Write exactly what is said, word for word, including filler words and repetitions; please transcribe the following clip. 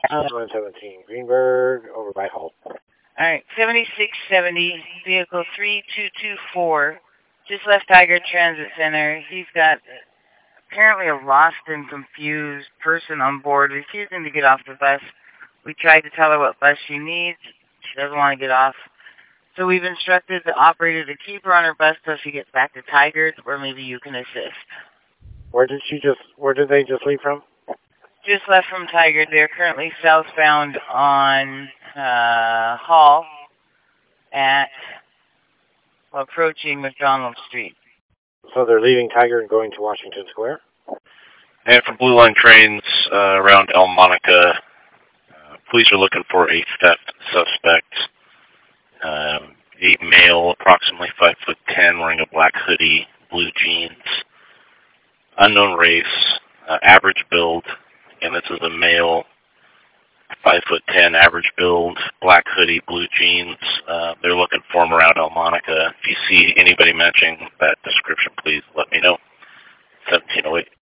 one seventeen Greenberg, over by Hull. All right, seventy-six seventy, vehicle three two two four, just left Tiger Transit Center. He's got apparently a lost and confused person on board, refusing to get off the bus. We tried to tell her what bus she needs. She doesn't want to get off. So we've instructed the operator to keep her on her bus till she gets back to Tigard, or maybe you can assist. Where did she just, where did they just leave from? Just left from Tigard. They're currently southbound on uh, Hall at, well, approaching McDonald Street. So they're leaving Tigard and going to Washington Square? And for Blue Line trains uh, around El Monica, uh, police are looking for a theft suspect. Um, a male, approximately five foot ten, wearing a black hoodie, blue jeans, unknown race, uh, average build, and this is a male, five foot ten, average build, black hoodie, blue jeans. Uh, they're looking for him around El Monica. If you see anybody matching that description, please let me know. seventeen oh eight.